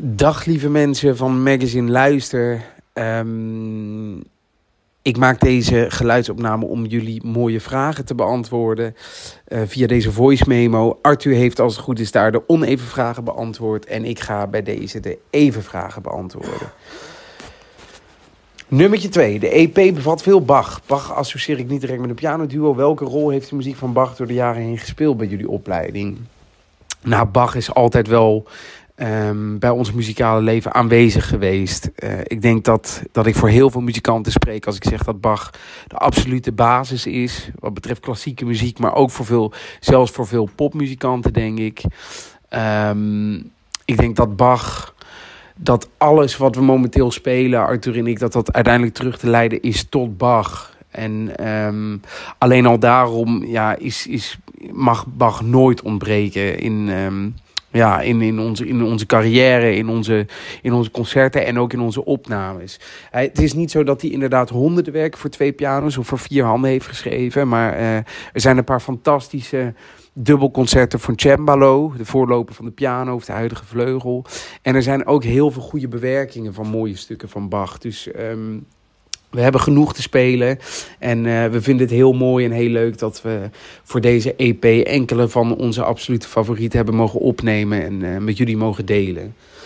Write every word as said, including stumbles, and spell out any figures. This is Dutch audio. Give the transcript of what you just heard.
Dag lieve mensen van Magazine Luister. Um, ik maak deze geluidsopname om jullie mooie vragen te beantwoorden uh, via deze voice memo. Arthur heeft als het goed is daar de oneven vragen beantwoord en ik ga bij deze de even vragen beantwoorden. Nummertje twee. De E P bevat veel Bach. Bach associeer ik niet direct met een pianoduo. Welke rol heeft de muziek van Bach door de jaren heen gespeeld bij jullie opleiding? Nou, Bach is altijd wel um, bij ons muzikale leven aanwezig geweest. Uh, ik denk dat, dat ik voor heel veel muzikanten spreek als ik zeg dat Bach de absolute basis is. Wat betreft klassieke muziek, maar ook voor veel, zelfs voor veel popmuzikanten, denk ik. Um, ik denk dat Bach, dat alles wat we momenteel spelen, Arthur en ik, dat dat uiteindelijk terug te leiden is tot Bach. En um, alleen al daarom ja, is, is, mag Bach nooit ontbreken in, um, ja, in, in, onze, in onze carrière, in onze, in onze concerten en ook in onze opnames. Hij, het is niet zo dat hij inderdaad honderden werken voor twee piano's of voor vier handen heeft geschreven. Maar uh, er zijn een paar fantastische dubbelconcerten voor cembalo, de voorloper van de piano of de huidige vleugel. En er zijn ook heel veel goede bewerkingen van mooie stukken van Bach. Dus Um, we hebben genoeg te spelen en uh, we vinden het heel mooi en heel leuk dat we voor deze E P enkele van onze absolute favorieten hebben mogen opnemen en uh, met jullie mogen delen.